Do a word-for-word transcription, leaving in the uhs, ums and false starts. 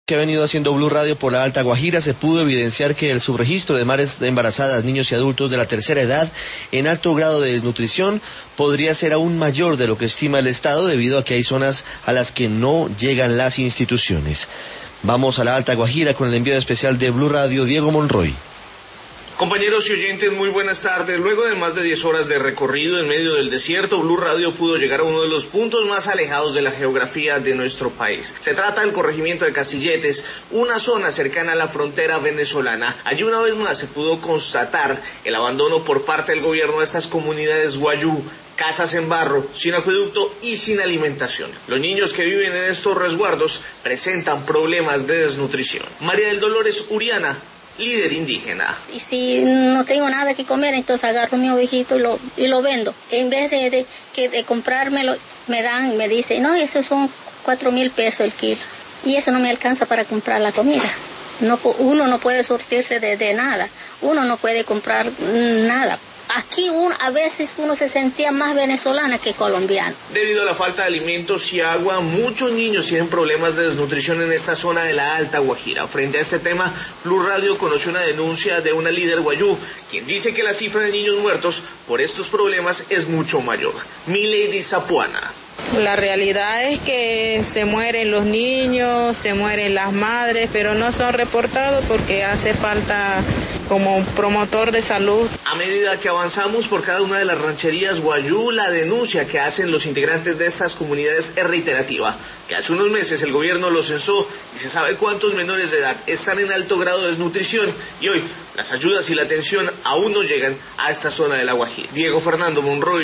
Que ha venido haciendo Blue Radio por la Alta Guajira, se pudo evidenciar que el subregistro de madres de embarazadas, niños y adultos de la tercera edad en alto grado de desnutrición podría ser aún mayor de lo que estima el Estado, debido a que hay zonas a las que no llegan las instituciones. Vamos a la Alta Guajira con el enviado especial de Blue Radio, Diego Monroy. Compañeros y oyentes, muy buenas tardes. Luego de más de diez horas de recorrido en medio del desierto, Blue Radio pudo llegar a uno de los puntos más alejados de la geografía de nuestro país. Se trata del corregimiento de Castilletes, una zona cercana a la frontera venezolana. Allí una vez más se pudo constatar el abandono por parte del gobierno de estas comunidades guayú, casas en barro, sin acueducto y sin alimentación. Los niños que viven en estos resguardos presentan problemas de desnutrición. María del Dolores Uriana, líder indígena. Y si no tengo nada que comer, entonces agarro mi ovejito y lo, y lo vendo. En vez de, de, que de comprármelo, me dan, me dicen, no, esos son cuatro mil pesos el kilo. Y eso no me alcanza para comprar la comida. No, uno no puede surtirse de, de nada. Uno no puede comprar nada. Aquí uno, a veces uno se sentía más venezolana que colombiana. Debido a la falta de alimentos y agua, muchos niños tienen problemas de desnutrición en esta zona de la Alta Guajira. Frente a este tema, Blue Radio conoció una denuncia de una líder guayú, quien dice que la cifra de niños muertos por estos problemas es mucho mayor. Milady Zapuana. La realidad es que se mueren los niños, se mueren las madres, pero no son reportados porque hace falta como promotor de salud. A medida que avanzamos por cada una de las rancherías guayú, la denuncia que hacen los integrantes de estas comunidades es reiterativa, que hace unos meses el gobierno los censó y se sabe cuántos menores de edad están en alto grado de desnutrición, y hoy las ayudas y la atención aún no llegan a esta zona de la Guajira. Diego Fernando Monroy.